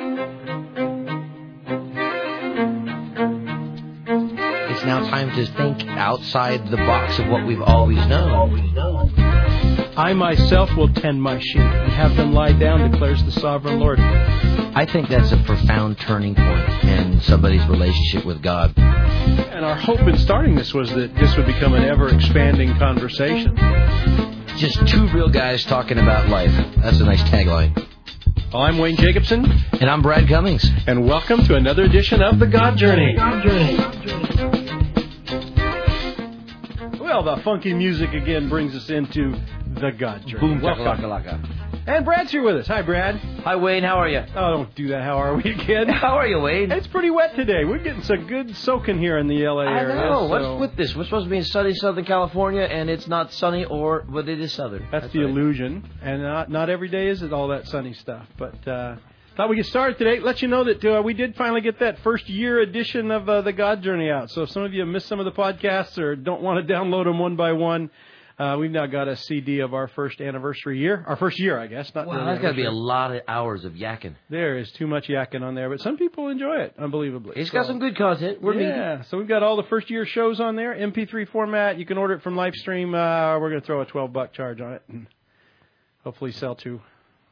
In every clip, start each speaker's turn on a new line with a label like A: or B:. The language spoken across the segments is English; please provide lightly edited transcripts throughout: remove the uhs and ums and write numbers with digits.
A: It's now time to think outside the box of what we've always known.
B: I myself will tend my sheep and have them lie down, declares the sovereign Lord.
A: I think that's a profound turning point in somebody's relationship with God.
B: And our hope in starting this was that this would become an ever-expanding conversation.
A: Just two real guys talking about life. That's a nice tagline.
B: I'm Wayne Jacobson.
A: And I'm Brad Cummings.
B: And welcome to another edition of The God Journey. Well, the funky music again brings us into The God Journey.
A: Boom,
B: welcome. And Brad's here with us. Hi, Brad.
A: Hi, Wayne. How are you?
B: Oh, don't do that. How are we again?
A: How are you, Wayne?
B: It's pretty wet today. We're getting some good soaking here in the L.A. area.
A: I know. What's with this? We're supposed to be in sunny Southern California, and it's not sunny, but it is Southern.
B: That's the illusion. And not every day is it all that sunny stuff. But thought we'd get started today. Let you know that we did finally get that first year edition of The God Journey out. So if some of you missed some of the podcasts or don't want to download them one by one, we've now got a CD of our first anniversary year. Our first year, I guess. Wow,
A: that's got to be a lot of hours of yakking.
B: There is too much yakking on there, but some people enjoy it, unbelievably.
A: It's got some good content.
B: So we've got all the first year shows on there, MP3 format. You can order it from Livestream. We're going to throw a $12 charge on it and hopefully sell two.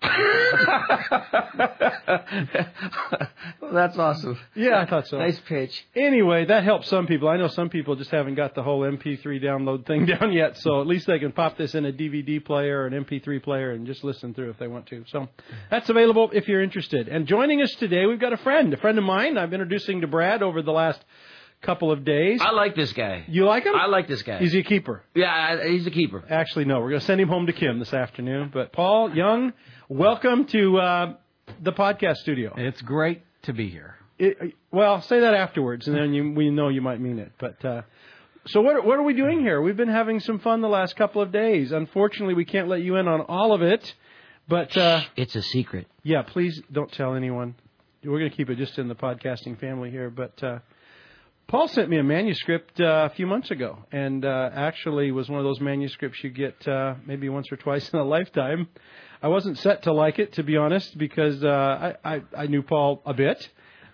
A: Well, that's awesome.
B: Yeah, I thought so.
A: Nice pitch.
B: Anyway, that helps some people. I know some people just haven't got the whole MP3 download thing down yet, so at least they can pop this in a DVD player or an MP3 player and just listen through if they want to. So that's available if you're interested. And joining us today, we've got a friend of mine I've been introducing to Brad over the last couple of days.
A: I like this guy.
B: You like him?
A: I like this guy.
B: Is he a keeper?
A: Yeah, he's a keeper.
B: Actually, no. We're going to send him home to Kim this afternoon. But Paul Young, welcome to the podcast studio.
C: It's great to be here.
B: Well, say that afterwards, and then we know you might mean it. But so what are we doing here? We've been having some fun the last couple of days. Unfortunately, we can't let you in on all of it. But
A: it's a secret.
B: Yeah, please don't tell anyone. We're going to keep it just in the podcasting family here. But Paul sent me a manuscript a few months ago, and actually was one of those manuscripts you get maybe once or twice in a lifetime. I wasn't set to like it, to be honest, because I knew Paul a bit.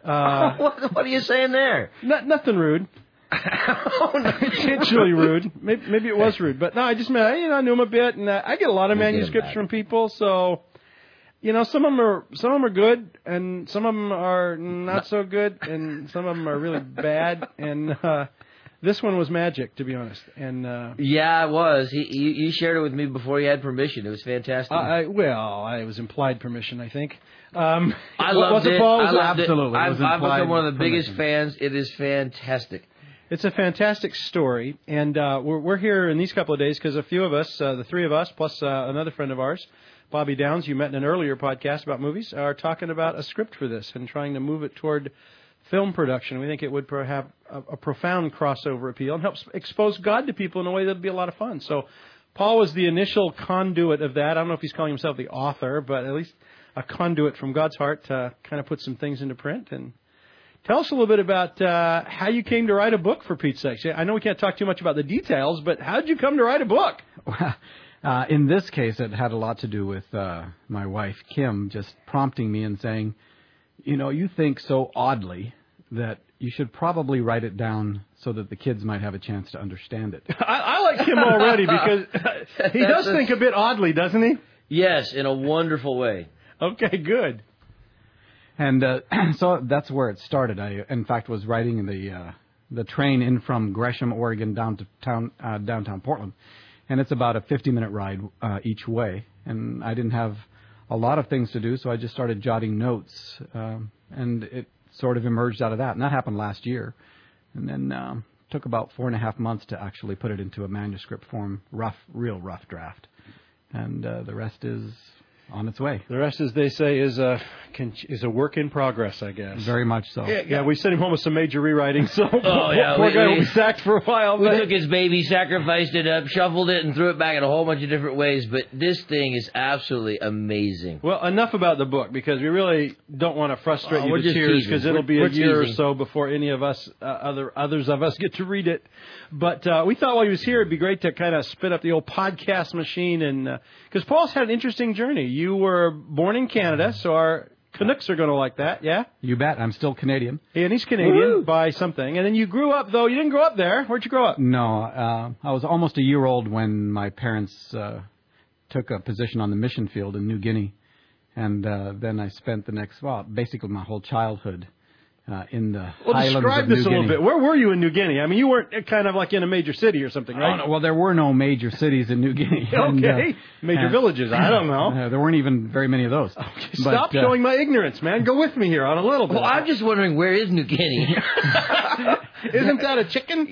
A: What are you saying there?
B: Nothing rude. Intentionally rude. Maybe it was rude, but no, I just meant I knew him a bit, and I get a lot of manuscripts from people, so. Some of them are good, and some of them are not so good, and some of them are really bad. And this one was magic, to be honest. And
A: yeah, it was. You shared it with me before you had permission. It was fantastic.
B: It was implied permission, I think.
A: I loved it.
B: Paul?
A: I loved
C: absolutely.
A: I've become one of the biggest fans. It is fantastic.
B: It's a fantastic story, and we're here in these couple of days because a few of us, the three of us, plus another friend of ours, Bobby Downs, you met in an earlier podcast about movies, are talking about a script for this and trying to move it toward film production. We think it would have a profound crossover appeal and help expose God to people in a way that would be a lot of fun. So Paul was the initial conduit of that. I don't know if he's calling himself the author, but at least a conduit from God's heart to kind of put some things into print. And tell us a little bit about how you came to write a book, for Pete's sake. I know we can't talk too much about the details, but how did you come to write a book?
C: In this case, it had a lot to do with my wife, Kim, just prompting me and saying, you think so oddly that you should probably write it down so that the kids might have a chance to understand it.
B: I like Kim already because he does think a bit oddly, doesn't he?
A: Yes, in a wonderful way.
B: Okay, good.
C: And so that's where it started. I, in fact, was riding the train in from Gresham, Oregon, downtown Portland. And it's about a 50-minute ride each way. And I didn't have a lot of things to do, so I just started jotting notes. And it sort of emerged out of that. And that happened last year. And then took about 4.5 months to actually put it into a manuscript form, real rough draft. And the rest is on its way.
B: The rest, as they say, is a work in progress, I guess.
C: Very much so.
B: Yeah, we sent him home with some major rewriting, so poor guy will be sacked for a while.
A: We took his baby, sacrificed it up, shuffled it, and threw it back in a whole bunch of different ways, but this thing is absolutely amazing.
B: Well, enough about the book, because we really don't want to frustrate you to tears, because it'll be a year or so before any of us, others of us, get to read it. But we thought while he was here, it'd be great to kind of spit up the old podcast machine, and because Paul's had an interesting journey. You were born in Canada, so our Canucks are going to like that, yeah?
C: You bet. I'm still Canadian.
B: And he's Canadian by something. And then you grew up, though. You didn't grow up there. Where'd you grow up?
C: No, I was almost a year old when my parents took a position on the mission field in New Guinea. And then I spent basically my whole childhood in the highlands of New Guinea.
B: Well, describe this a little bit. Where were you in New Guinea? I mean, you weren't kind of like in a major city or something, right?
C: Oh, no, well, there were no major cities in New Guinea.
B: Okay. Major villages. I don't know.
C: There weren't even very many of those.
B: Okay, stop showing my ignorance, man. Go with me here on a little bit.
A: Well, I'm just wondering, where is New Guinea?
B: Isn't that a chicken?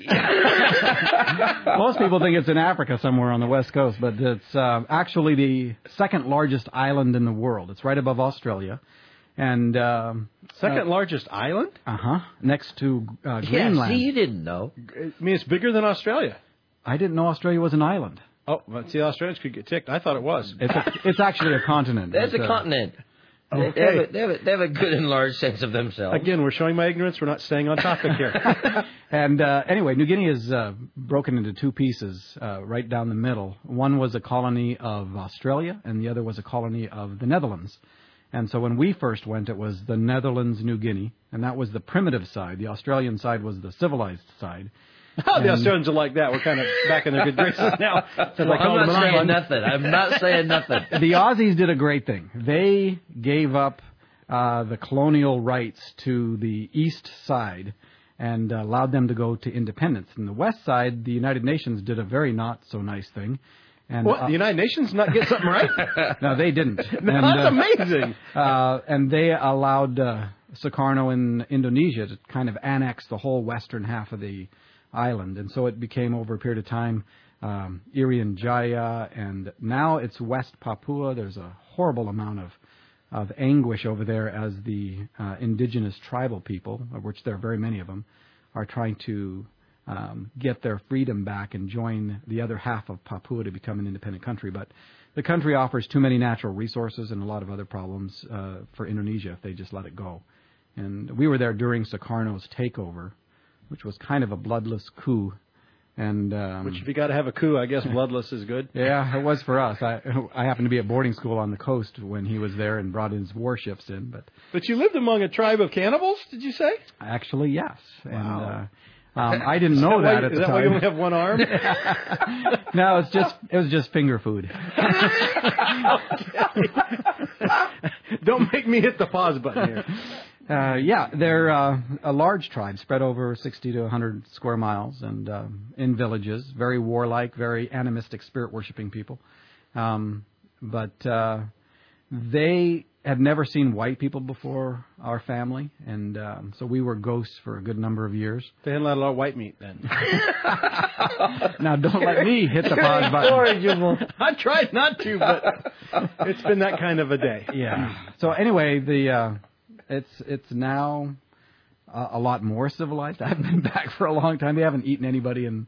C: Most people think it's in Africa somewhere on the west coast, but it's actually the second largest island in the world. It's right above Australia. And
B: second largest island?
C: Next to Greenland.
A: Yeah, see, you didn't know.
B: I mean, it's bigger than Australia.
C: I didn't know Australia was an island.
B: Oh, but see, Australians could get ticked. I thought it was.
C: It's actually a continent.
A: That's a continent.
B: Okay.
A: They have a good and large sense of themselves.
B: Again, we're showing my ignorance. We're not staying on topic here.
C: And anyway, New Guinea is broken into two pieces right down the middle. One was a colony of Australia, and the other was a colony of the Netherlands. And so when we first went, it was the Netherlands, New Guinea, and that was the primitive side. The Australian side was the civilized side.
B: Oh, the Australians are like that. We're kind of back in their good graces now.
A: I'm not saying nothing. I'm not saying nothing.
C: The Aussies did a great thing. They gave up the colonial rights to the east side and allowed them to go to independence. And the west side, the United Nations did a very not-so-nice thing. And,
B: what, the United Nations not get something right?
C: No, they didn't.
B: That's amazing.
C: And they allowed Sukarno in Indonesia to kind of annex the whole western half of the island. And so it became, over a period of time, Irian Jaya, and now it's West Papua. There's a horrible amount of anguish over there as the indigenous tribal people, of which there are very many of them, are trying to get their freedom back and join the other half of Papua to become an independent country. But the country offers too many natural resources and a lot of other problems for Indonesia if they just let it go. And we were there during Sukarno's takeover, which was kind of a bloodless coup. And
B: which, if you got to have a coup, I guess bloodless is good.
C: Yeah, it was for us. I happened to be at boarding school on the coast when he was there and brought his warships in.
B: But you lived among a tribe of cannibals, did you say?
C: Actually, yes.
B: Wow.
C: And I didn't know that at the time.
B: Is that why you only have one arm?
C: No, it was just finger food.
B: Don't make me hit the pause button here.
C: They're a large tribe spread over 60 to 100 square miles and in villages, very warlike, very animistic, spirit-worshipping people. But they had never seen white people before our family, and so we were ghosts for a good number of years.
B: They hadn't had a lot of white meat then.
C: Now, don't let me hit the pause button.
B: I tried not to, but it's been that kind of a day.
C: Yeah. So anyway, it's now a lot more civilized. I've been back for a long time. They haven't eaten anybody in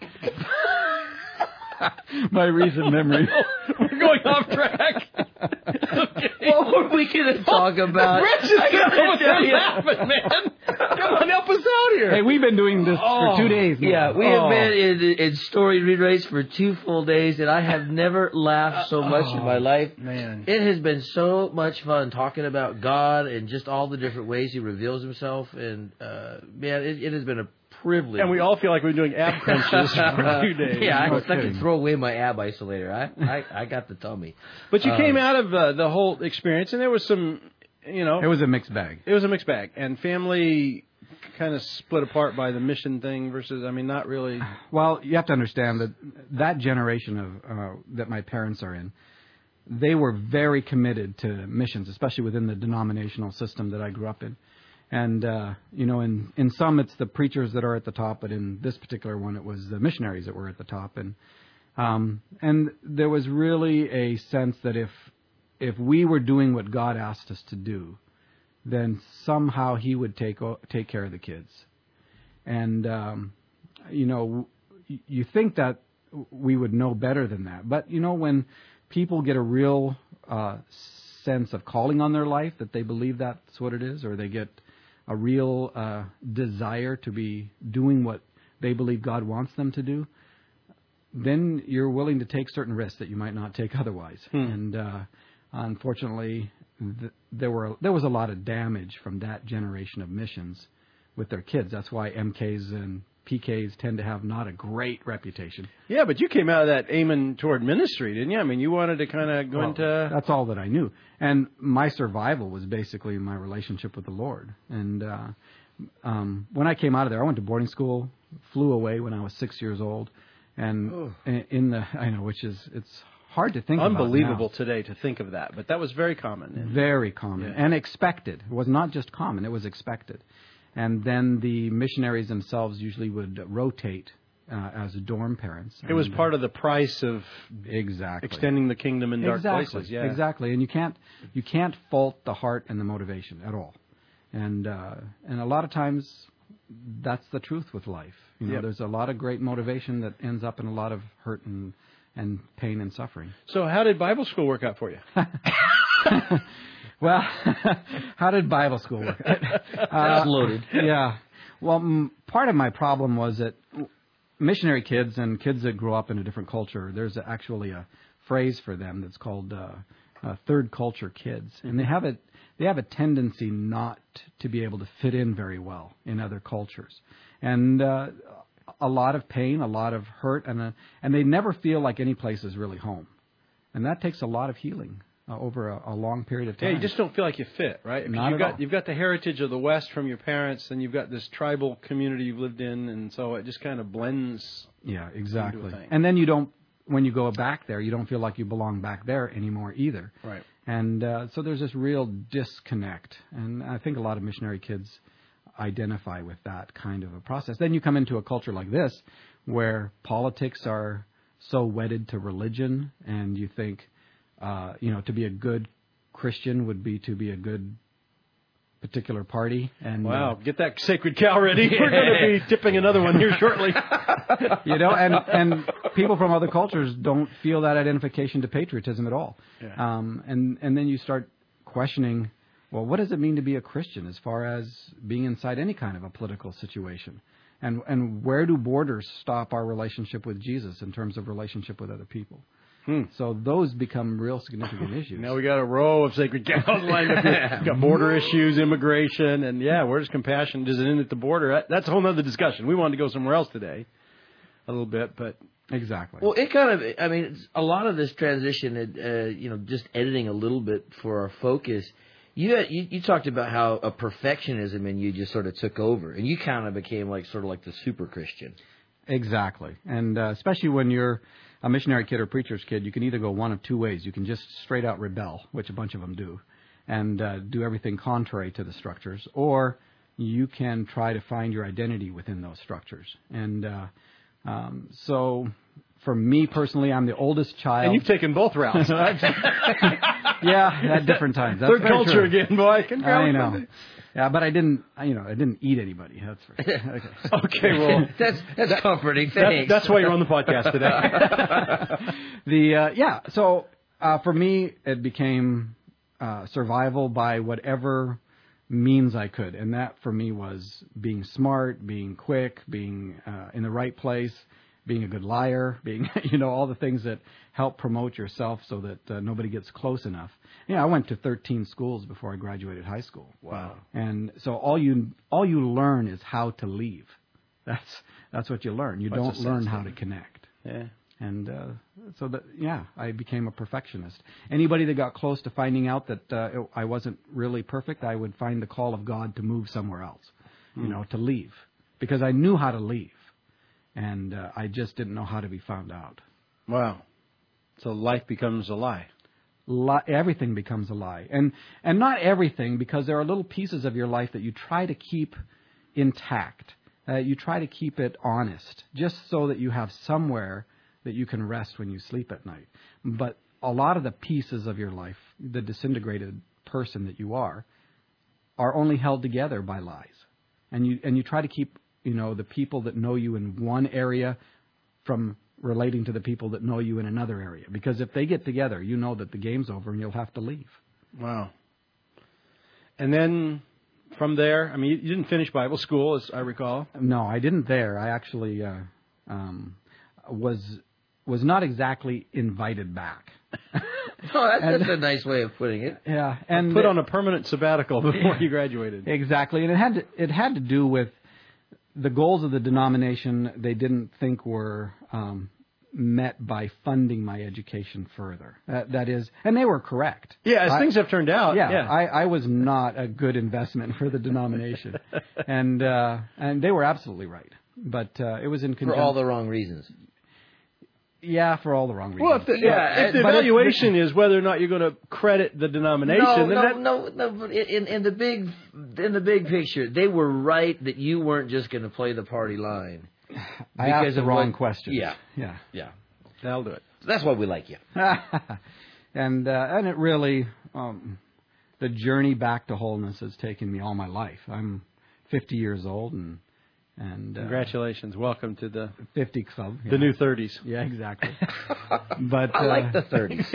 C: my recent memory.
B: We're going off track. Okay.
A: What were we going to talk about?
B: Rich is going to laughing, man. Come on, help us out here.
C: Hey, we've been doing this for 2 days now.
A: Yeah, we have been in story rewrites for 2 full days, and I have never laughed so much in my life.
B: Man.
A: It has been so much fun talking about God and just all the different ways He reveals Himself. And, man, it has been a privilege.
B: And we all feel like we're doing ab crunches for 2 days.
A: Yeah, I expect to throw away my ab isolator. I got the tummy.
B: But you came out of the whole experience, and there was some,
C: It was a mixed bag.
B: It was a mixed bag. And family kind of split apart by the mission thing versus, not really.
C: Well, you have to understand that generation of that my parents are in, they were very committed to missions, especially within the denominational system that I grew up in. And, in some it's the preachers that are at the top, but in this particular one it was the missionaries that were at the top. And there was really a sense that if we were doing what God asked us to do, then somehow He would take care of the kids. And, you think that we would know better than that. But, when people get a real sense of calling on their life, that they believe that's what it is, or they get a real desire to be doing what they believe God wants them to do, then you're willing to take certain risks that you might not take otherwise. And unfortunately, there was a lot of damage from that generation of missions with their kids. That's why MKs and PKs tend to have not a great reputation.
B: Yeah, but you came out of that aiming toward ministry, didn't you? I mean, you wanted to kind of go into...
C: That's all that I knew. And my survival was basically my relationship with the Lord. And when I came out of there, I went to boarding school, flew away when I was 6 years old. And which is, it's hard to think about
B: Unbelievable
C: now.
B: today to think of that, but that was very common.
C: Very common. And expected. It was not just common, it was expected. And then the missionaries themselves usually would rotate as dorm parents.
B: It was part of the price of extending the kingdom in dark places. Yeah,
C: exactly. And you can't fault the heart and the motivation at all. And a lot of times that's the truth with life. There's a lot of great motivation that ends up in a lot of hurt and pain and suffering.
B: So how did Bible school work out for you?
C: Well, how did Bible school work?
A: That's loaded.
C: Yeah. Well, part of my problem was that missionary kids and kids that grow up in a different culture, there's actually a phrase for them that's called third culture kids. And they have a tendency not to be able to fit in very well in other cultures. And a lot of pain, a lot of hurt, and they never feel like any place is really home. And that takes a lot of healing over a long period of time.
B: Yeah, you just don't feel like you fit, right? You've got the heritage of the West from your parents, and you've got this tribal community you've lived in, and so it just kind of blends.
C: Yeah, exactly. And then when you go back there, you don't feel like you belong back there anymore either.
B: Right.
C: And so there's this real disconnect, and I think a lot of missionary kids identify with that kind of a process. Then you come into a culture like this, where politics are so wedded to religion, and you think, to be a good Christian would be to be a good particular party. And
B: wow, get that sacred cow ready. We're going to be tipping another one here shortly.
C: And people from other cultures don't feel that identification to patriotism at all.
B: Yeah.
C: And then you start questioning, well, what does it mean to be a Christian as far as being inside any kind of a political situation? And where do borders stop our relationship with Jesus in terms of relationship with other people? So those become real significant issues.
B: Now we got a row of sacred cows lined up here. Got border issues, immigration, and where does compassion? Does it end at the border? That's a whole other discussion. We wanted to go somewhere else today, a little bit, but
C: exactly.
A: Well, it kind of, it's a lot of this transition, just editing a little bit for our focus. You talked about how a perfectionism in you just sort of took over, and you kind of became sort of like the super Christian.
C: Exactly, and especially when you're a missionary kid or preacher's kid, you can either go one of two ways. You can just straight out rebel, which a bunch of them do, and do everything contrary to the structures, or you can try to find your identity within those structures. And so for me personally, I'm the oldest child.
B: And you've taken both routes.
C: Yeah, at different times. That's
B: third culture
C: true.
B: Again, boy.
C: I know. Yeah, but I didn't eat anybody. That's for sure.
B: Okay, well,
A: that's comforting. Thanks.
B: That's why you're on the podcast today.
C: So for me, it became survival by whatever means I could, and that for me was being smart, being quick, being in the right place, being a good liar, being all the things that help promote yourself so that nobody gets close enough. I went to 13 schools before I graduated high school.
B: Wow.
C: And so all you learn is how to leave. That's what you learn. You don't learn how to connect.
B: Yeah.
C: And I became a perfectionist. Anybody that got close to finding out that I wasn't really perfect, I would find the call of God to move somewhere else, to leave, because I knew how to leave, and I just didn't know how to be found out.
B: Wow. So life becomes a lie.
C: Everything becomes a lie, and not everything, because there are little pieces of your life that you try to keep intact. You try to keep it honest, just so that you have somewhere that you can rest when you sleep at night. But a lot of the pieces of your life, the disintegrated person that you are only held together by lies. And you try to keep, the people that know you in one area from relating to the people that know you in another area. Because if they get together, you know that the game's over and you'll have to leave.
B: Wow. And then from there, you didn't finish Bible school, as I recall.
C: No, I didn't there. I actually was was not exactly invited back.
A: Oh, that's a nice way of putting it.
C: Yeah, and
B: put on a permanent sabbatical before you graduated.
C: Exactly, and it had to do with the goals of the denomination. They didn't think were met by funding my education further. That is, and they were correct.
B: Yeah, as things have turned out.
C: Yeah, I was not a good investment for the denomination, and they were absolutely right. But it was in conjunction
A: for all the wrong reasons.
C: Yeah, for all the wrong reasons.
B: Well, if the evaluation is whether or not you're going to credit the denomination,
A: no. But in the big picture, they were right that you weren't just going to play the party line.
C: I asked the wrong question.
A: Yeah.
B: That'll do it.
A: So that's why we like you.
C: And it really, the journey back to wholeness has taken me all my life. I'm 50 years old, and
B: congratulations, welcome to the
C: 50 club.
B: The new 30s.
C: Yeah, exactly. But
A: I like the 30s.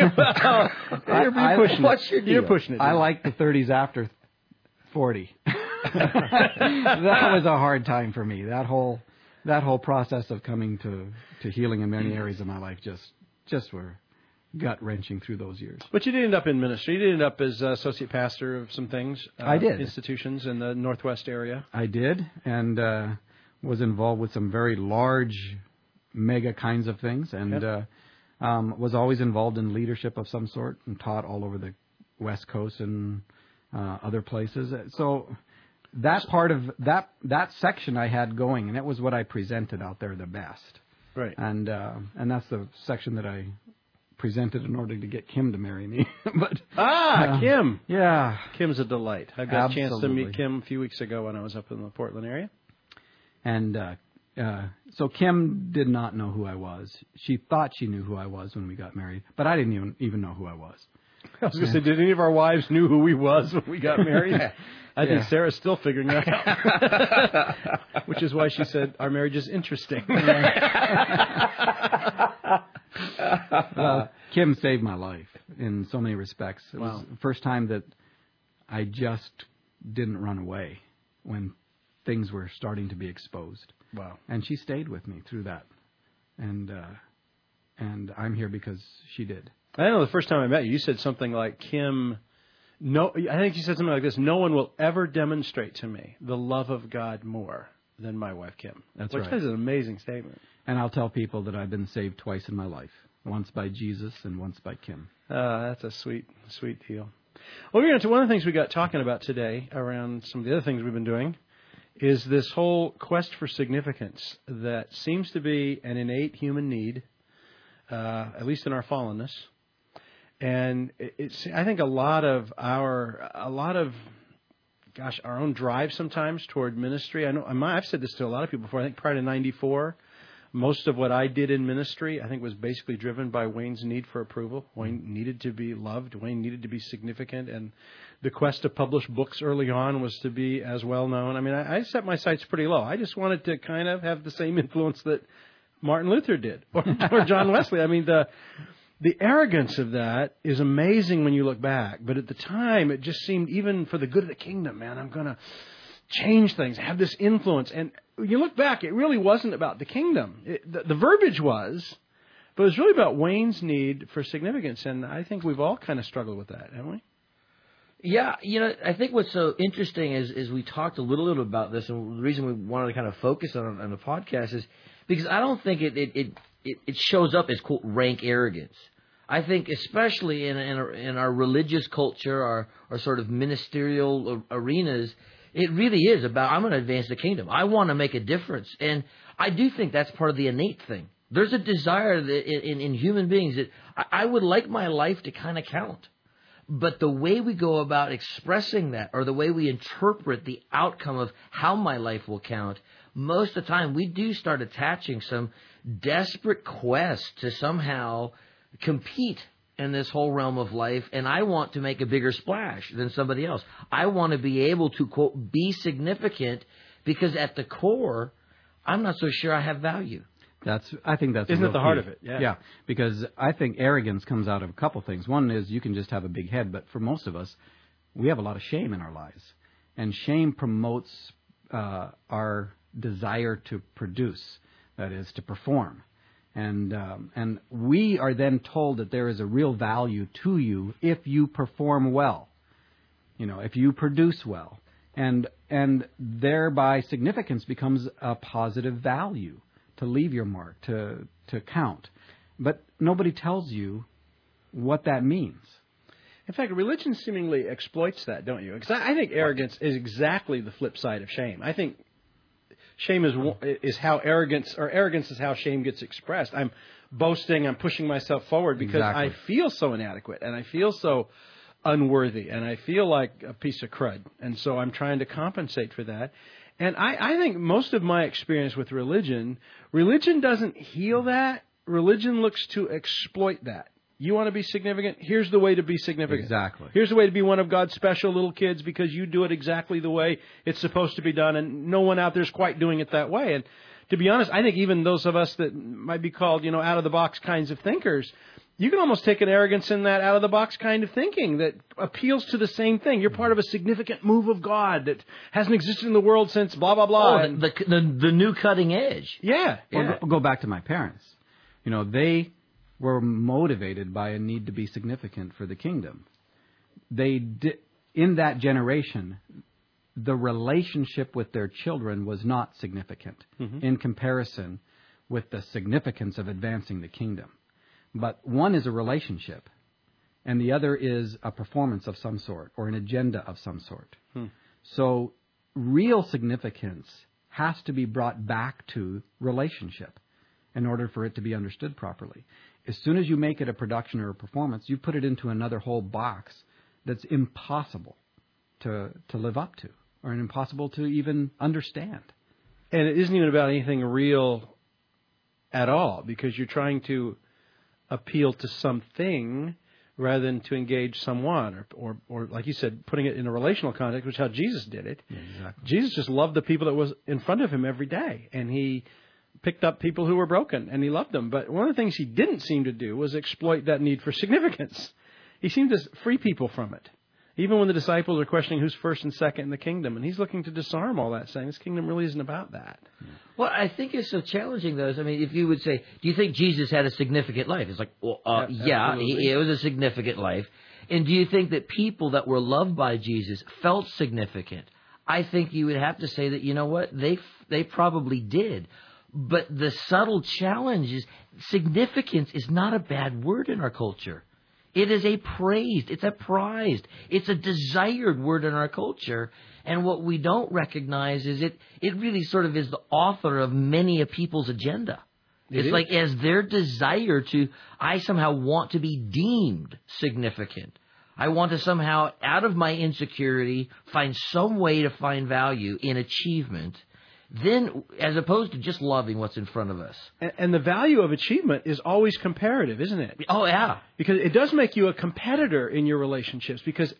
B: You're pushing it.
C: I like the 30s after 40. That was a hard time for me. That whole process of coming to healing in many areas of my life just were gut-wrenching through those years.
B: But you did end up in ministry. You did end up as associate pastor of some things.
C: I did.
B: Institutions in the Northwest area.
C: I did, and was involved with some very large, mega kinds of things, and was always involved in leadership of some sort and taught all over the West Coast and other places. So that part of that section I had going, and it was what I presented out there the best.
B: Right.
C: And that's the section that I presented in order to get Kim to marry me. But
B: Kim.
C: Yeah.
B: Kim's a delight. I got a chance to meet Kim a few weeks ago when I was up in the Portland area.
C: And so Kim did not know who I was. She thought she knew who I was when we got married, but I didn't even know who I was.
B: I was going to say, did any of our wives knew who we was when we got married? I think Sarah's still figuring that out. Which is why she said, our marriage is interesting.
C: Well, Kim saved my life in so many respects. It was the first time that I just didn't run away when things were starting to be exposed.
B: Wow. And
C: she stayed with me through that. And I'm here because she did.
B: I know the first time I met you, you said something like, Kim, I think you said something like this, no one will ever demonstrate to me the love of God more than my wife, Kim.
C: That's
B: right. Which is an amazing statement.
C: And I'll tell people that I've been saved twice in my life. Once by Jesus and once by Kim.
B: That's a sweet, sweet deal. Well, one of the things we got talking about today around some of the other things we've been doing is this whole quest for significance that seems to be an innate human need, at least in our fallenness. And I think a lot of our own drive sometimes toward ministry. I've said this to a lot of people before. I think prior to 94, most of what I did in ministry, I think, was basically driven by Wayne's need for approval. Wayne needed to be loved. Wayne needed to be significant. And the quest to publish books early on was to be as well known. I mean, I set my sights pretty low. I just wanted to kind of have the same influence that Martin Luther did or John Wesley. I mean, the arrogance of that is amazing when you look back. But at the time, it just seemed, even for the good of the kingdom, man, I'm going to change things, have this influence. And when you look back, it really wasn't about the kingdom. The verbiage was, but it was really about Wayne's need for significance. And I think we've all kind of struggled with that, haven't we?
A: Yeah, I think what's so interesting is we talked a little about this, and the reason we wanted to kind of focus on the podcast is because I don't think it shows up as, quote, rank arrogance. I think especially in our religious culture, our sort of ministerial arenas, it really is about, I'm going to advance the kingdom. I want to make a difference. And I do think that's part of the innate thing. There's a desire that in human beings that I would like my life to kind of count. But the way we go about expressing that, or the way we interpret the outcome of how my life will count, most of the time we do start attaching some desperate quest to somehow compete in this whole realm of life, and I want to make a bigger splash than somebody else. I want to be able to, quote, be significant, because at the core, I'm not so sure I have value.
C: I think that's
B: isn't it the heart
C: key.
B: of it? Yeah.
C: Yeah, because I think arrogance comes out of a couple things. One is you can just have a big head, but for most of us, we have a lot of shame in our lives, and shame promotes our desire to produce, that is, to perform. And we are then told that there is a real value to you if you perform well, if you produce well, and thereby significance becomes a positive value to leave your mark, to count. But nobody tells you what that means.
B: In fact, religion seemingly exploits that, don't you? Because I think arrogance is exactly the flip side of shame. I think shame is how arrogance is how shame gets expressed. I'm boasting, I'm pushing myself forward because I feel so inadequate and I feel so unworthy and I feel like a piece of crud. And so I'm trying to compensate for that. And I think most of my experience with religion doesn't heal that. Religion looks to exploit that. You want to be significant? Here's the way to be significant.
C: Exactly.
B: Here's the way to be one of God's special little kids because you do it exactly the way it's supposed to be done, and no one out there is quite doing it that way. And to be honest, I think even those of us that might be called, out-of-the-box kinds of thinkers, you can almost take an arrogance in that out-of-the-box kind of thinking that appeals to the same thing. You're part of a significant move of God that hasn't existed in the world since blah, blah, blah.
A: Oh, the new cutting edge.
B: Yeah.
C: Well, go back to my parents. They were motivated by a need to be significant for the kingdom. In that generation, the relationship with their children was not significant in comparison with the significance of advancing the kingdom. But one is a relationship, and the other is a performance of some sort or an agenda of some sort. So real significance has to be brought back to relationship in order for it to be understood properly. As soon as you make it a production or a performance, you put it into another whole box that's impossible to live up to or impossible to even understand.
B: And it isn't even about anything real at all because you're trying to appeal to something rather than to engage someone or like you said, putting it in a relational context, which is how Jesus did it.
C: Yeah, exactly.
B: Jesus just loved the people that was in front of him every day, and he picked up people who were broken, and he loved them. But one of the things he didn't seem to do was exploit that need for significance. He seemed to free people from it. Even when the disciples are questioning who's first and second in the kingdom, and he's looking to disarm all that, saying this kingdom really isn't about that.
A: Well, I think it's so challenging, though. I mean, if you would say, do you think Jesus had a significant life? It's like, well, yeah, it was a significant life. And do you think that people that were loved by Jesus felt significant? I think you would have to say that, you know what, they probably did. But the subtle challenge is significance is not a bad word in our culture. It is a praised, it's a prized, it's a desired word in our culture. And what we don't recognize is it really sort of is the author of many a people's agenda. It's like as their desire I somehow want to be deemed significant. I want to somehow, out of my insecurity, find some way to find value in achievement. Then, as opposed to just loving what's in front of us.
B: And the value of achievement is always comparative, isn't it?
A: Oh, yeah.
B: Because it does make you a competitor in your relationships. Because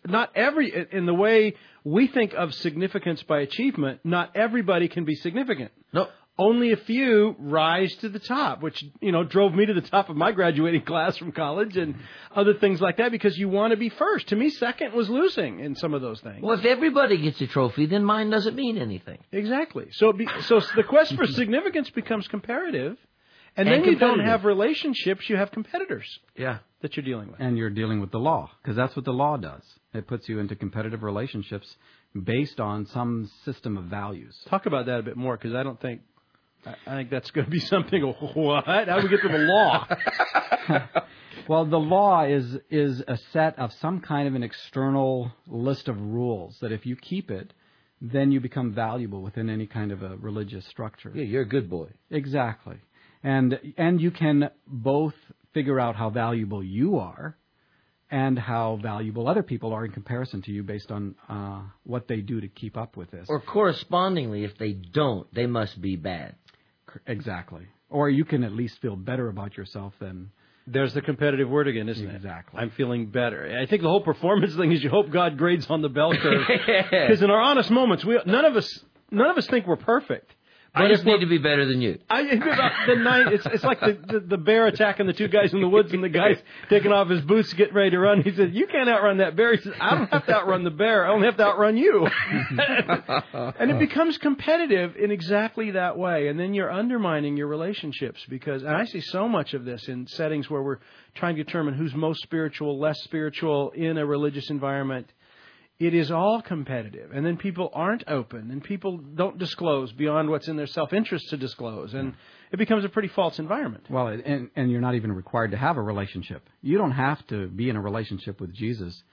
B: in the way we think of significance by achievement, not everybody can be significant.
A: No.
B: Only a few rise to the top, which, drove me to the top of my graduating class from college and other things like that, because you want to be first. To me, second was losing in some of those things.
A: Well, if everybody gets a trophy, then mine doesn't mean anything.
B: Exactly. So the quest for significance becomes comparative, and then you don't have relationships, you have competitors that you're dealing with.
C: And you're dealing with the law, because that's what the law does. It puts you into competitive relationships based on some system of values.
B: Talk about that a bit more, because I think that's going to be something. What? How do we get to the law?
C: Well, the law is a set of some kind of an external list of rules that if you keep it, then you become valuable within any kind of a religious structure.
A: Yeah, you're a good boy.
C: Exactly. And you can both figure out how valuable you are and how valuable other people are in comparison to you based on what they do to keep up with this.
A: Or correspondingly, if they don't, they must be bad.
C: Exactly. Or you can at least feel better about yourself than...
B: There's the competitive word again, isn't it?
C: Exactly.
B: I'm feeling better. I think the whole performance thing is you hope God grades on the bell curve. Because in our honest moments, none of us think we're perfect.
A: I just need to be better than you.
B: It's like the bear attacking the two guys in the woods and the guy's taking off his boots getting ready to run. He said, you can't outrun that bear. He says, I don't have to outrun the bear. I only have to outrun you. And it becomes competitive in exactly that way. And then you're undermining your relationships and I see so much of this in settings where we're trying to determine who's most spiritual, less spiritual in a religious environment. It is all competitive, and then people aren't open, and people don't disclose beyond what's in their self-interest to disclose, and it becomes a pretty false environment.
C: Well, and you're not even required to have a relationship. You don't have to be in a relationship with Jesus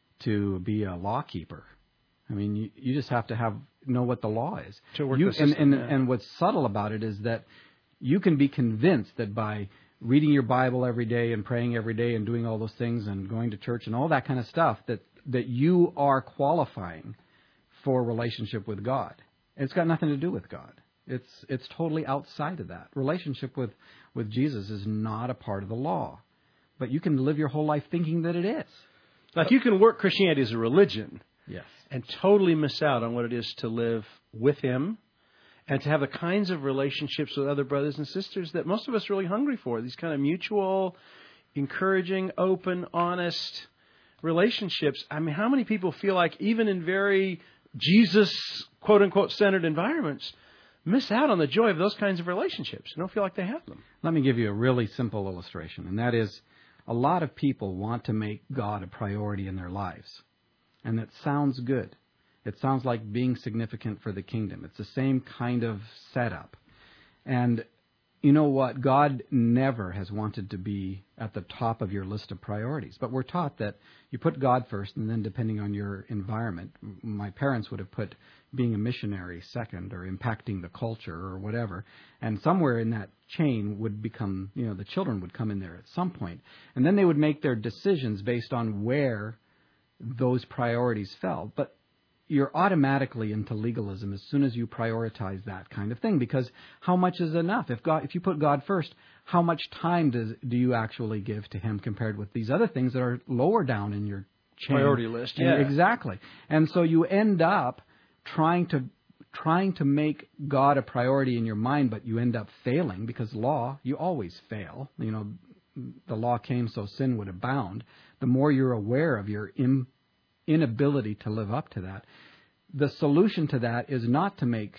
C: to be a law keeper. I mean, you just have to know what the law is.
B: To work the system,
C: and what's subtle about it is that you can be convinced that by reading your Bible every day and praying every day and doing all those things and going to church and all that kind of stuff that you are qualifying for a relationship with God. It's got nothing to do with God. It's totally outside of that. Relationship with Jesus is not a part of the law. But you can live your whole life thinking that it is.
B: Like you can work Christianity as a religion.
C: Yes.
B: And totally miss out on what it is to live with Him and to have the kinds of relationships with other brothers and sisters that most of us are really hungry for. These kind of mutual, encouraging, open, honest relationships. I mean, how many people feel like even in very Jesus, quote-unquote, centered environments, miss out on the joy of those kinds of relationships? They don't feel like they have them.
C: Let me give you a really simple illustration, and that is a lot of people want to make God a priority in their lives. And that sounds good. It sounds like being significant for the kingdom. It's the same kind of setup. And you know what? God never has wanted to be at the top of your list of priorities. But we're taught that you put God first, and then depending on your environment, my parents would have put being a missionary second, or impacting the culture, or whatever. And somewhere in that chain would become, the children would come in there at some point. And then they would make their decisions based on where those priorities fell. But you're automatically into legalism as soon as you prioritize that kind of thing, because how much is enough? If you put God first, how much time do you actually give to Him compared with these other things that are lower down in your chain?
B: Priority list, yeah.
C: Exactly. And so you end up trying to make God a priority in your mind, but you end up failing, because law, you always fail. The law came so sin would abound. The more you're aware of your inability to live up to that, the solution to that is not to make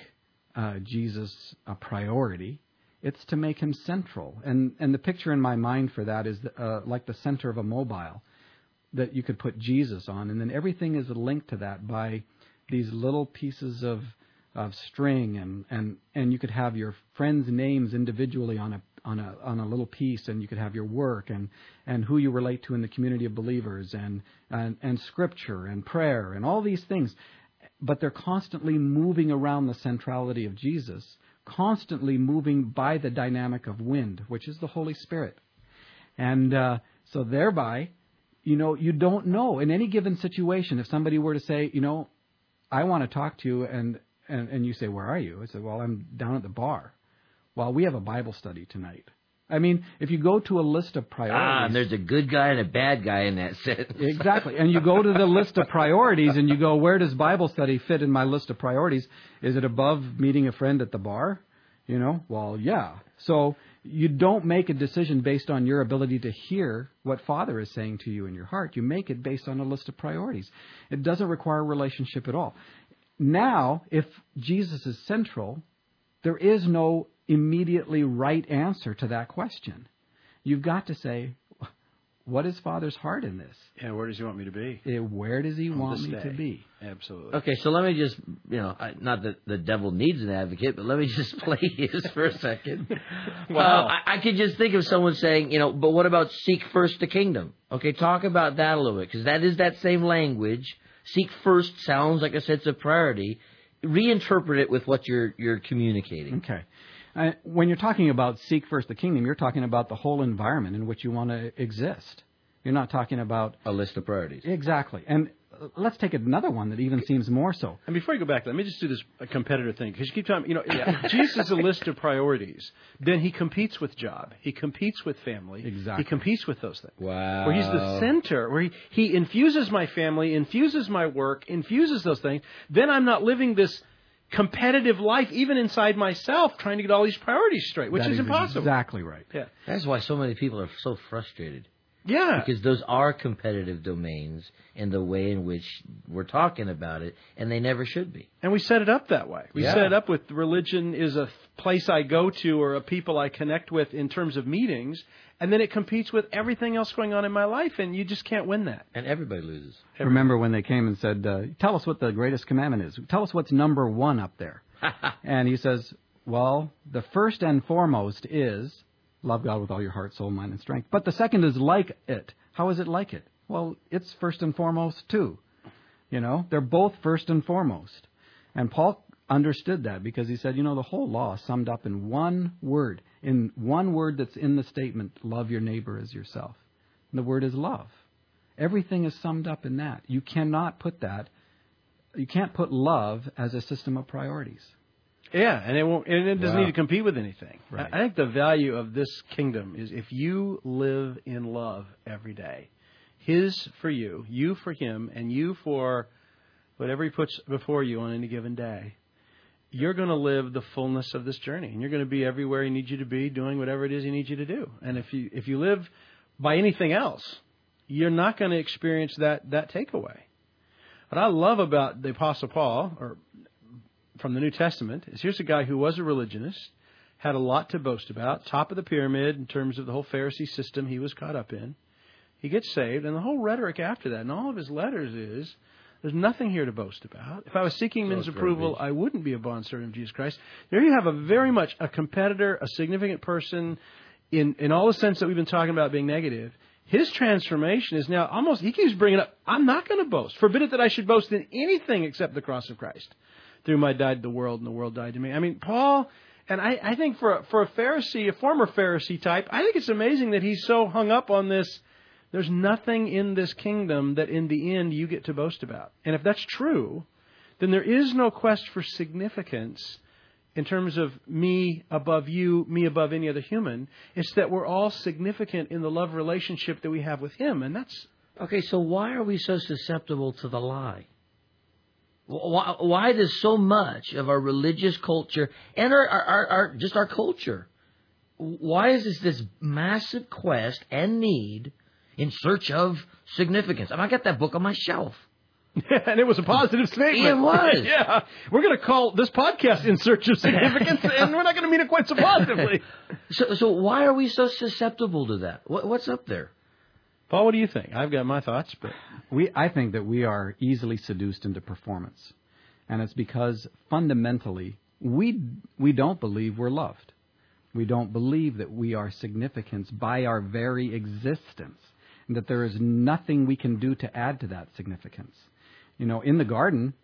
C: Jesus a priority. It's to make Him central. And the picture in my mind for that is like the center of a mobile that you could put Jesus on, and then everything is linked to that by these little pieces of string, and you could have your friends' names individually on a little piece, and you could have your work and who you relate to in the community of believers, and scripture and prayer and all these things. But they're constantly moving around the centrality of Jesus, constantly moving by the dynamic of wind, which is the Holy Spirit. And so thereby, you don't know in any given situation, if somebody were to say, I want to talk to you, and you say, where are you? I said, well, I'm down at the bar. Well, we have a Bible study tonight. I mean, if you go to a list of priorities...
A: and there's a good guy and a bad guy in that sentence.
C: Exactly. And you go to the list of priorities and you go, where does Bible study fit in my list of priorities? Is it above meeting a friend at the bar? Well, yeah. So you don't make a decision based on your ability to hear what Father is saying to you in your heart. You make it based on a list of priorities. It doesn't require a relationship at all. Now, if Jesus is central, there is no immediately right answer to that question. You've got to say, what is Father's heart in this?
B: Yeah, where does He want me to be?
C: Where does He want me to be?
B: Absolutely.
A: Okay, so let me just, not that the devil needs an advocate, but let me just play his for a second.
B: Wow.
A: I could just think of someone saying, but what about seek first the kingdom? Okay, talk about that a little bit, because that is that same language. Seek first sounds like a sense of priority. Reinterpret it with what you're communicating.
C: Okay. When you're talking about seek first the kingdom, you're talking about the whole environment in which you want to exist. You're not talking about...
A: a list of priorities.
C: Exactly. And let's take another one that even seems more so.
B: And before you go back, let me just do this competitor thing. Because you keep talking, Jesus is a list of priorities. Then He competes with job. He competes with family.
C: Exactly.
B: He competes with those things.
A: Wow.
B: Where He's the center, where He infuses my family, infuses my work, infuses those things. Then I'm not living this competitive life, even inside myself, trying to get all these priorities straight, which is impossible.
C: Exactly right.
B: Yeah.
A: That's why so many people are so frustrated.
B: Yeah.
A: Because those are competitive domains in the way in which we're talking about it, and they never should be.
B: And we set it up that way. We set it up with religion is a place I go to or a people I connect with in terms of meetings, and then it competes with everything else going on in my life, and you just can't win that.
A: And everybody loses.
C: Remember when they came and said, tell us what the greatest commandment is. Tell us what's number one up there. And he says, well, the first and foremost is love God with all your heart, soul, mind, and strength. But the second is like it. How is it like it? Well, it's first and foremost too. You know, they're both first and foremost. And Paul understood that because he said, the whole law is summed up in one word that's in the statement, love your neighbor as yourself. And the word is love. Everything is summed up in that. You can't put love as a system of priorities.
B: Yeah, and it doesn't need to compete with anything.
C: Right.
B: I think the value of this kingdom is if you live in love every day, His for you, you for Him, and you for whatever He puts before you on any given day, you're going to live the fullness of this journey, and you're going to be everywhere He needs you to be, doing whatever it is He needs you to do. And if you live by anything else, you're not going to experience that takeaway. What I love about the Apostle Paul, or from the New Testament, is here's a guy who was a religionist, had a lot to boast about, top of the pyramid in terms of the whole Pharisee system he was caught up in. He gets saved, and the whole rhetoric after that, and all of his letters is, there's nothing here to boast about. If I was seeking men's approval, I wouldn't be a bondservant of Jesus Christ. There you have very much a competitor, a significant person, in all the sense that we've been talking about being negative. His transformation is now almost, he keeps bringing up, I'm not going to boast. Forbid it that I should boast in anything except the cross of Christ. Through my died the world, and the world died to me. I mean, Paul, and I think for a Pharisee, a former Pharisee type, I think it's amazing that he's so hung up on this. There's nothing in this kingdom that in the end you get to boast about. And if that's true, then there is no quest for significance in terms of me above you, me above any other human. It's that we're all significant in the love relationship that we have with Him. And that's...
A: Okay, so why are we so susceptible to the lie? Why does so much of our religious culture and our culture, why is this massive quest and need in search of significance? I got that book on my shelf.
B: And it was a positive statement.
A: It was.
B: Yeah. We're going to call this podcast In Search of Significance, and we're not going to mean it quite so positively.
A: So why are we so susceptible to that? What's up there?
B: Paul, what do you think? I've got my thoughts, but
C: I think that we are easily seduced into performance, and it's because fundamentally we don't believe we're loved. We don't believe that we are significant by our very existence, and that there is nothing we can do to add to that significance. In the garden,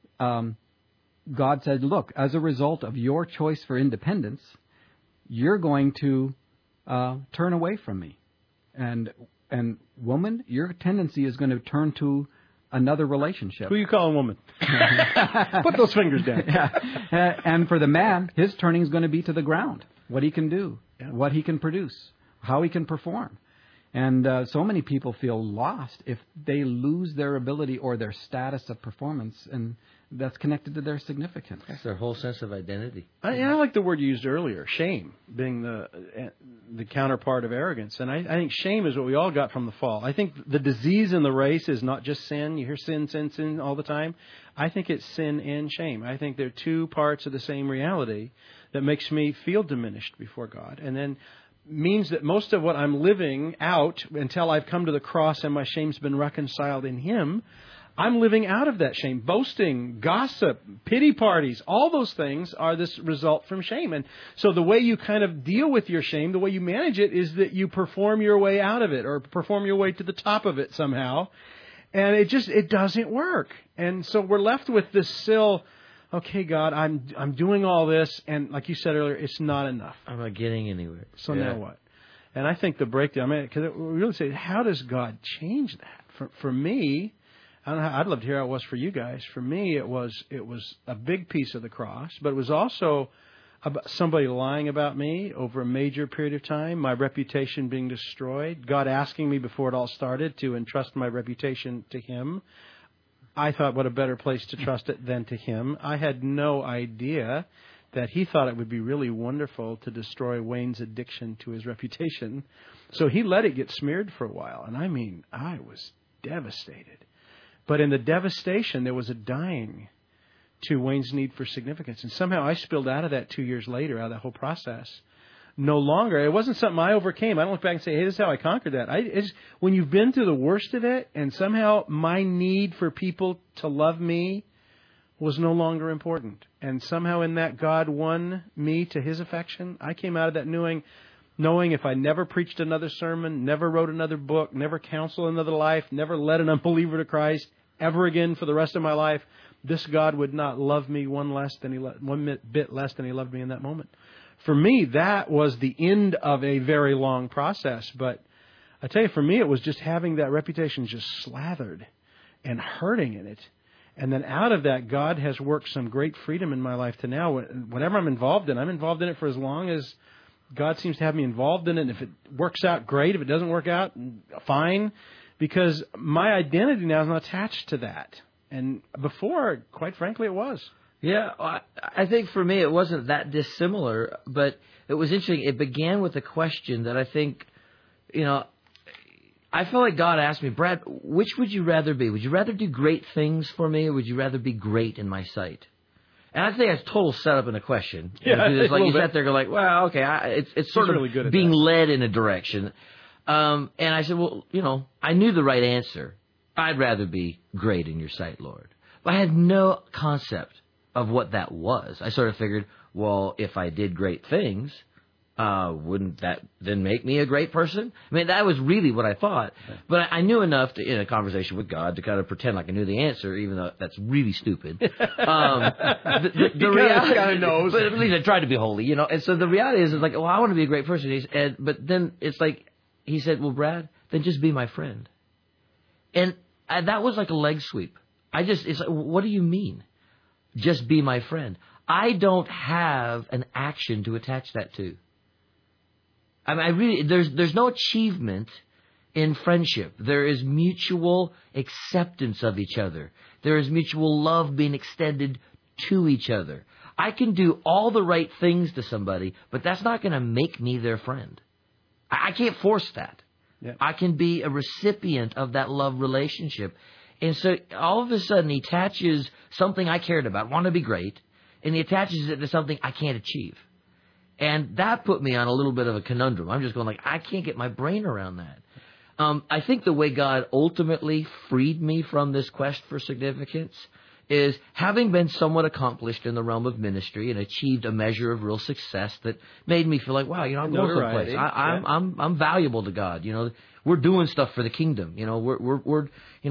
C: God said, "Look, as a result of your choice for independence, you're going to turn away from me, And woman, your tendency is going to turn to another relationship."
B: Who you calling woman? Put those fingers down.
C: Yeah. And for the man, his turning is going to be to the ground. What he can do, what he can produce, how he can perform. And so many people feel lost if they lose their ability or their status of performance, and that's connected to their significance.
A: That's their whole sense of identity.
B: I like the word you used earlier, shame, being the counterpart of arrogance. And I think shame is what we all got from the fall. I think the disease in the race is not just sin. You hear sin, sin, sin all the time. I think it's sin and shame. I think they're two parts of the same reality that makes me feel diminished before God. And then means that most of what I'm living out until I've come to the cross and my shame's been reconciled in Him, I'm living out of that shame. Boasting, gossip, pity parties, all those things are this result from shame. And so the way you kind of deal with your shame, the way you manage it, is that you perform your way out of it or perform your way to the top of it somehow. And it doesn't work. And so we're left with this still, okay, God, I'm doing all this, and like you said earlier, it's not enough.
A: I'm not getting anywhere.
B: So now what? And I think the breakdown, because we really say, how does God change that? For me, I don't know. I'd love to hear how it was for you guys. For me, it was a big piece of the cross, but it was also about somebody lying about me over a major period of time, my reputation being destroyed, God asking me before it all started to entrust my reputation to Him. I thought, what a better place to trust it than to him. I had no idea that he thought it would be really wonderful to destroy Wayne's addiction to his reputation. So he let it get smeared for a while. And I mean, I was devastated. But in the devastation, there was a dying to Wayne's need for significance. And somehow I spilled out of that 2 years later, out of that whole process. No longer. It wasn't something I overcame. I don't look back and say, hey, this is how I conquered that. It's when you've been through the worst of it, and somehow my need for people to love me was no longer important. And somehow in that, God won me to his affection. I came out of that knowing if I never preached another sermon, never wrote another book, never counseled another life, never led an unbeliever to Christ ever again for the rest of my life, this God would not love me one bit less than he loved me in that moment. For me, that was the end of a very long process. But I tell you, for me, it was just having that reputation just slathered and hurting in it. And then out of that, God has worked some great freedom in my life to now. Whatever I'm involved in it for as long as God seems to have me involved in it. And if it works out, great. If it doesn't work out, fine. Because my identity now is not attached to that. And before, quite frankly, it was.
A: Yeah, I think for me it wasn't that dissimilar, but it was interesting. It began with a question that I think, I feel like God asked me, Brad, which would you rather be? Would you rather do great things for me, or would you rather be great in my sight? And I think that's total setup in a question.
B: Yeah,
A: it's like you sat there going like, well, okay, it's sort of
B: really good at
A: being
B: that.
A: led in a direction. And I said, well, I knew the right answer. I'd rather be great in your sight, Lord. But I had no concept of what that was. I sort of figured, well, if I did great things, wouldn't that then make me a great person? I mean, that was really what I thought. But I knew enough in a conversation with God to kind of pretend like I knew the answer, even though that's really stupid. The reality
B: kind of knows.
A: But at least I tried to be holy, And so the reality is like, well, I want to be a great person. But then it's like, he said, well, Brad, then just be my friend. And that was like a leg sweep. It's like, what do you mean? Just be my friend. I don't have an action to attach that to. I mean, there's no achievement in friendship. There is mutual acceptance of each other. There is mutual love being extended to each other. I can do all the right things to somebody, but that's not going to make me their friend. I can't force that.
B: Yeah.
A: I can be a recipient of that love relationship. And so all of a sudden he attaches something I cared about, want to be great, and he attaches it to something I can't achieve. And that put me on a little bit of a conundrum. I'm just going like, I can't get my brain around that. I think the way God ultimately freed me from this quest for significance is having been somewhat accomplished in the realm of ministry and achieved a measure of real success that made me feel like, wow, I'm going someplace. I'm valuable to God. We're doing stuff for the kingdom. We're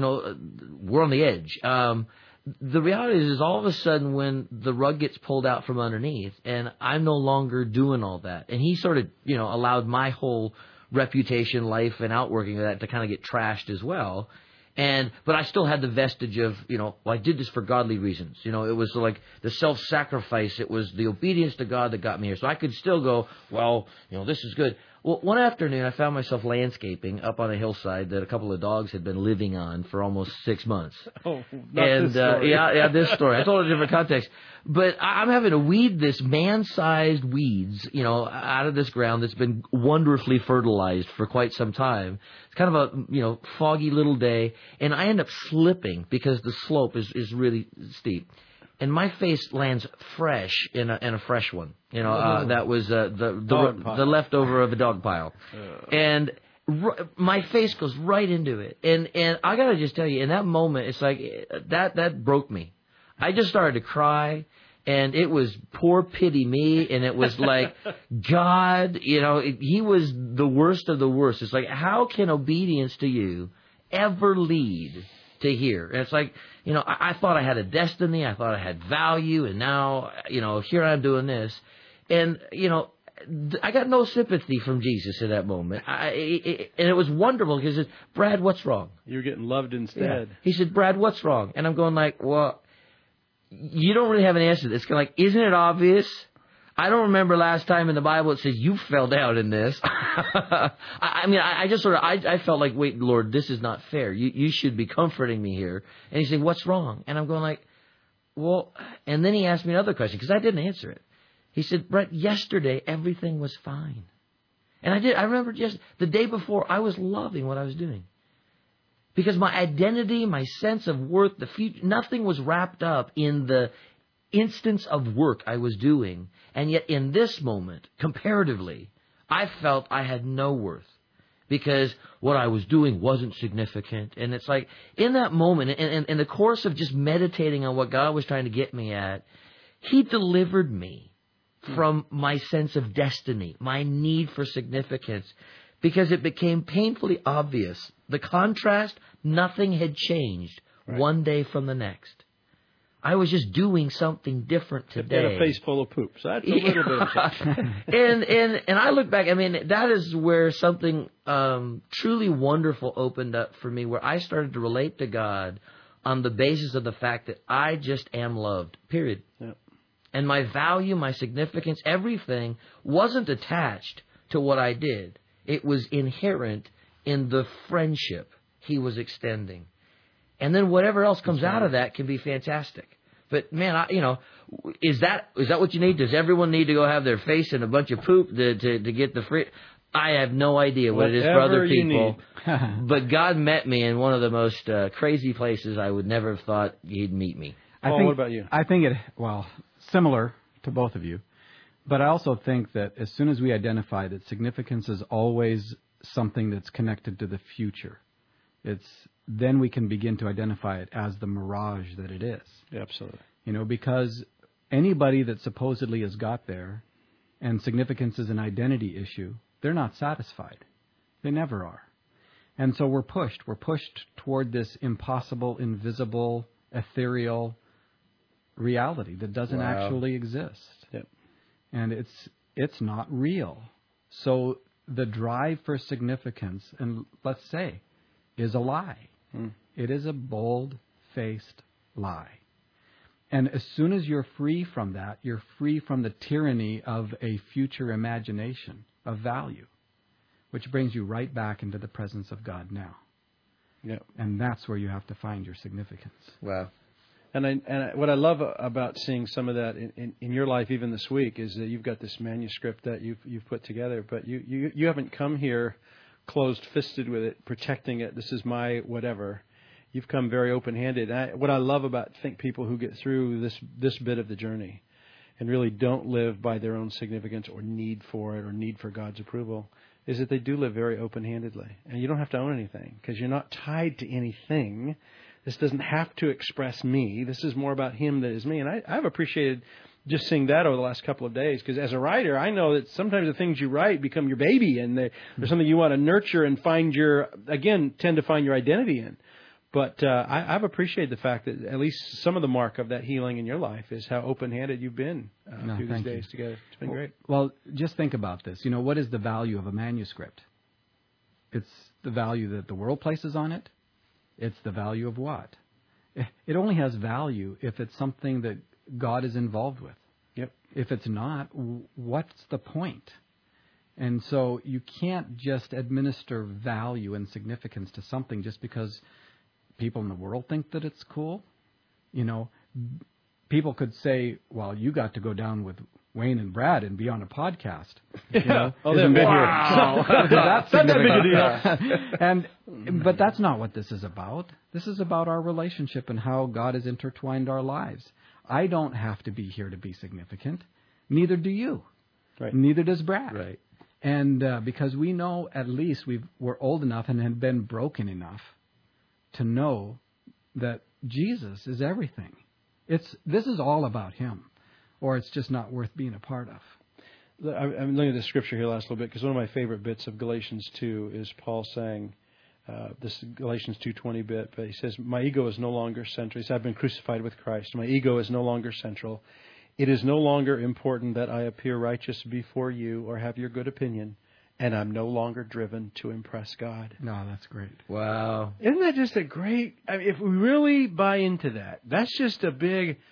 A: on the edge. The reality is all of a sudden when the rug gets pulled out from underneath and I'm no longer doing all that, and he sort of, allowed my whole reputation, life, and outworking of that to kind of get trashed as well. But I still had the vestige of, well, I did this for godly reasons. It was like the self-sacrifice. It was the obedience to God that got me here. So I could still go, well, this is good. Well, one afternoon I found myself landscaping up on a hillside that a couple of dogs had been living on for almost 6 months.
B: Oh, this story.
A: This story. I told a different context. But I'm having to weed this man-sized weeds, out of this ground that's been wonderfully fertilized for quite some time. It's kind of a, foggy little day, and I end up slipping because the slope is really steep. And my face lands fresh in a fresh one. That was the leftover of a dog pile. And my face goes right into it. And I got to just tell you, in that moment, it's like that broke me. I just started to cry. And it was poor pity me, and it was like, God, he was the worst of the worst. It's like, how can obedience to you ever lead to here? And it's like, I thought I had a destiny, I thought I had value, and now, here I'm doing this. And, I got no sympathy from Jesus in that moment. And it was wonderful because he said, Brad, what's wrong?
B: You're getting loved instead.
A: Yeah. He said, Brad, what's wrong? And I'm going like, well, you don't really have an answer to this. It's kind of like, isn't it obvious? I don't remember last time in the Bible it says you fell down in this. I just sort of, I felt like, wait, Lord, this is not fair. You should be comforting me here. And He said, what's wrong? And I'm going like, well, and then He asked me another question because I didn't answer it. He said, Brett, yesterday everything was fine. And I remember just the day before I was loving what I was doing. Because my identity, my sense of worth, the future, nothing was wrapped up in the instance of work I was doing. And yet in this moment, comparatively, I felt I had no worth because what I was doing wasn't significant. And it's like in that moment, in the course of just meditating on what God was trying to get me at, He delivered me from my sense of destiny, my need for significance, because it became painfully obvious. The contrast, nothing had changed one day from the next. I was just doing something different today.
B: In a face full of poop. So that's a little bit of it.
A: And I look back, I mean, that is where something truly wonderful opened up for me, where I started to relate to God on the basis of the fact that I just am loved, period.
B: Yep.
A: And my value, my significance, everything wasn't attached to what I did. It was inherent in the friendship He was extending. And then whatever else comes out of that can be fantastic. But man, is that what you need? Does everyone need to go have their face in a bunch of poop to get the free? I have no idea what it is for other people. But God met me in one of the most crazy places I would never have thought He'd meet me.
B: What about you?
C: I think similar to both of you. But I also think that as soon as we identify that significance is always something that's connected to the future, then we can begin to identify it as the mirage that it is.
B: Yeah, absolutely.
C: Because anybody that supposedly has got there, and significance is an identity issue, they're not satisfied. They never are. And so we're pushed. We're pushed toward this impossible, invisible, ethereal reality that doesn't actually exist.
B: Yep.
C: And it's not real. So the drive for significance, and let's say, is a lie. It is a bold-faced lie. And as soon as you're free from that, you're free from the tyranny of a future imagination of value, which brings you right back into the presence of God now.
B: Yep.
C: And that's where you have to find your significance.
A: Wow.
B: And what I love about seeing some of that in your life, even this week, is that you've got this manuscript that you've put together, but you haven't come here closed-fisted with it, protecting it. This is my whatever. You've come very open-handed. What I love about people who get through this bit of the journey and really don't live by their own significance or need for it or need for God's approval is that they do live very open-handedly. And you don't have to own anything because you're not tied to anything. This doesn't have to express me. This is more about Him that is me. And I've appreciated just seeing that over the last couple of days, because as a writer, I know that sometimes the things you write become your baby, and they're something you want to nurture and tend to find your identity in. But I've appreciated the fact that at least some of the mark of that healing in your life is how open-handed you've been through these days together. It's been great.
C: Well, just think about this. What is the value of a manuscript? It's the value that the world places on it. It's the value of what? It only has value if it's something that God is involved with.
B: Yep.
C: If it's not, what's the point? And so you can't just administer value and significance to something just because people in the world think that it's cool. People could say, well, you got to go down with Wayne and Brad and be on a podcast.
B: Yeah. Oh, they've been here.
C: That's
B: not that big a deal.
C: But that's not what this is about. This is about our relationship and how God has intertwined our lives. I don't have to be here to be significant. Neither do you.
B: Right.
C: Neither does Brad.
B: Right.
C: And because we know at least we're old enough and have been broken enough to know that Jesus is everything. This is all about Him, or it's just not worth being a part of.
B: I'm looking at the scripture here last little bit, because one of my favorite bits of Galatians 2 is Paul saying, this Galatians 2:20 bit, but he says, my ego is no longer central. He said, I've been crucified with Christ. My ego is no longer central. It is no longer important that I appear righteous before you or have your good opinion, and I'm no longer driven to impress God.
C: No, that's great.
A: Wow.
B: Isn't that just a great, if we really buy into that, that's just a big,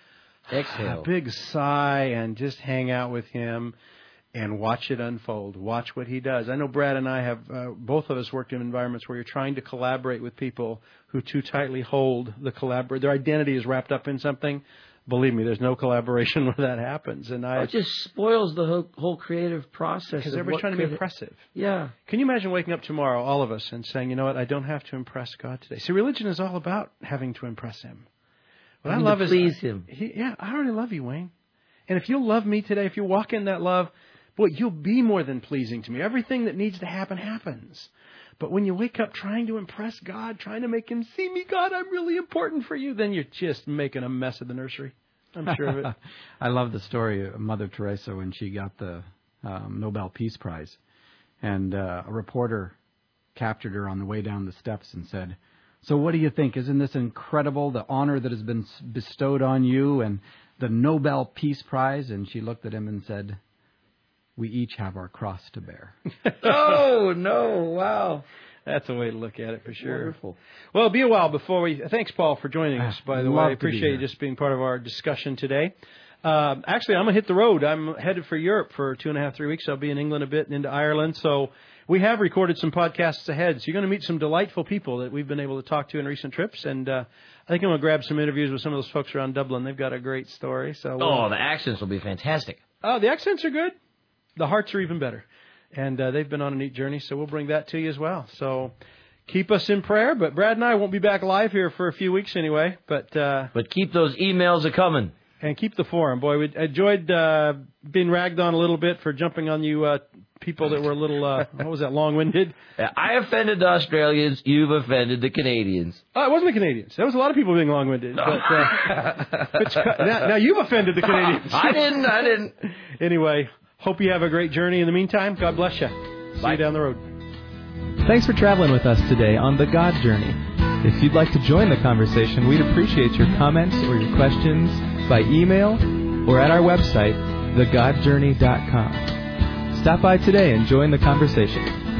A: Exhale.
B: a big sigh, and just hang out with him and watch it unfold. Watch what he does. I know Brad and I have, both of us worked in environments where you're trying to collaborate with people who too tightly hold their identity is wrapped up in something. Believe me, there's no collaboration where that happens. And
A: It just spoils the whole creative process.
B: Because everybody's trying to be impressive.
A: Yeah.
B: Can you imagine waking up tomorrow, all of us, and saying, you know what, I don't have to impress God today. See, religion is all about having to impress Him. What I love is
A: please Him.
B: I already love you, Wayne. And if you'll love me today, if you walk in that love, boy, you'll be more than pleasing to me. Everything that needs to happen happens. But when you wake up trying to impress God, trying to make Him see me, God, I'm really important for you, then you're just making a mess of the nursery. I'm sure of it.
C: I love the story of Mother Teresa when she got the Nobel Peace Prize. And a reporter captured her on the way down the steps and said, "So what do you think? Isn't this incredible, the honor that has been bestowed on you and the Nobel Peace Prize?" And she looked at him and said, "We each have our cross to bear."
A: Oh, no. Wow.
B: That's a way to look at it for sure.
A: Wonderful.
B: Well, it'll be a while before we... Thanks, Paul, for joining us, by the way. I appreciate you just being part of our discussion today. Actually, I'm going to hit the road. I'm headed for Europe for 2.5, 3 weeks. I'll be in England a bit and into Ireland. So we have recorded some podcasts ahead. So you're going to meet some delightful people that we've been able to talk to in recent trips. And I think I'm going to grab some interviews with some of those folks around Dublin. They've got a great story. So
A: the accents will be fantastic.
B: Oh, the accents are good. The hearts are even better. And they've been on a neat journey, so we'll bring that to you as well. So keep us in prayer. But Brad and I won't be back live here for a few weeks anyway. But
A: keep those emails a-coming.
B: And keep the forum. Boy, we enjoyed being ragged on a little bit for jumping on you people that were a little, what was that, long-winded?
A: I offended the Australians. You've offended the Canadians.
B: Oh, it wasn't the Canadians. There was a lot of people being long-winded. But, now you've offended the Canadians.
A: I didn't.
B: Anyway, hope you have a great journey in the meantime. God bless you. See you down the road.
D: Thanks for traveling with us today on The God Journey. If you'd like to join the conversation, we'd appreciate your comments or your questions by email or at our website, thegodjourney.com. Stop by today and join the conversation.